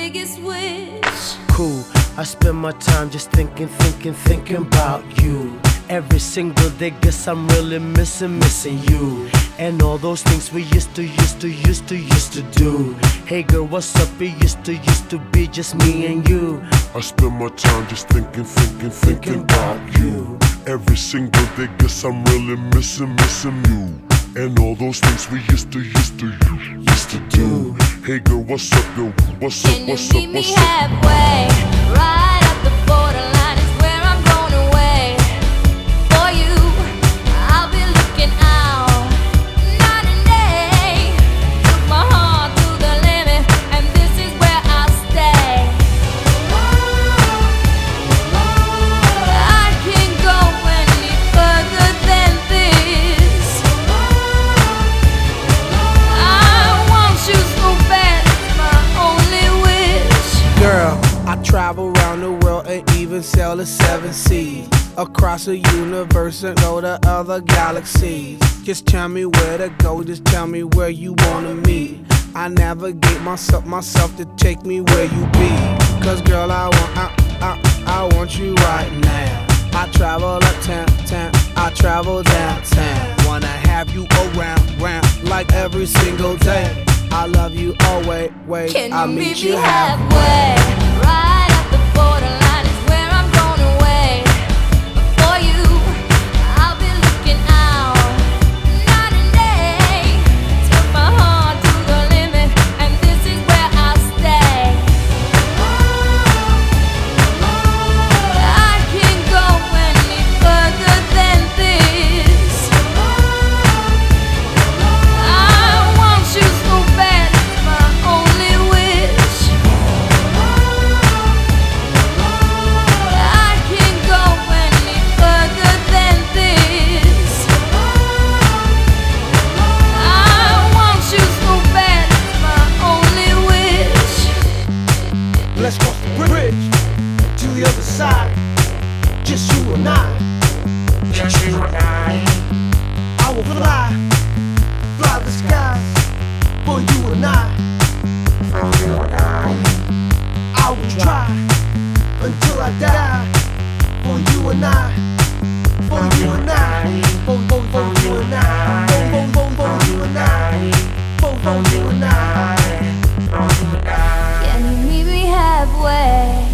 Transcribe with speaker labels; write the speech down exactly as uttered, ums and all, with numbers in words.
Speaker 1: biggest wish.
Speaker 2: Cool, I spend my time just thinking, thinking, thinking about you. Every single day, guess I'm really missing, missing you. And all those things we used to, used to, used to, used to do. Hey girl, what's up? It used to, used to be just me and you.
Speaker 3: I spend my time just thinking, thinking, thinking about you. Every single day, guess I'm really missing, missing you. And all those things we used to, used to, used to do. Hey girl, what's up, yo? What's up, what's up, what's up?
Speaker 1: Can you meet me halfway? Right at the borderline is where I'm going away. For you, I'll be looking out night and day. Took my heart to the limit, and this is where I'll stay. I can't go any further than this. I want you so bad, it's my only wish.
Speaker 4: Girl, I travel around the world and even sail the seven seas. Across the universe and go to other galaxies. Just tell me where to go, just tell me where you wanna meet. I navigate myself, myself to take me where you be. Cause girl, I want, I, I, I want you right now. I travel uptown, town, I travel downtown. Wanna have you around, round, like every single day. I love you always, wait,
Speaker 1: Can
Speaker 4: I'll
Speaker 1: you
Speaker 4: meet
Speaker 1: meet
Speaker 4: you
Speaker 1: me
Speaker 4: halfway.
Speaker 1: halfway? Right at the borderline is where I'm going away. For you, I'll be looking out night and day. Took my heart to the limit, and this is where I'll stay. I can't go any further than this. I want you so bad, it's my only wish. I can't go any further than this. I want you so bad, it's my only wish.
Speaker 5: Let's cross the bridge to the other side. Just you and I. Just you and I. I will fly, fly the skies for you and I. For you and I. I will try until I die for you and I. For you and I. For, for, for you and I. For, for, for, for you and I. For, for you and I.
Speaker 1: Can you meet me halfway?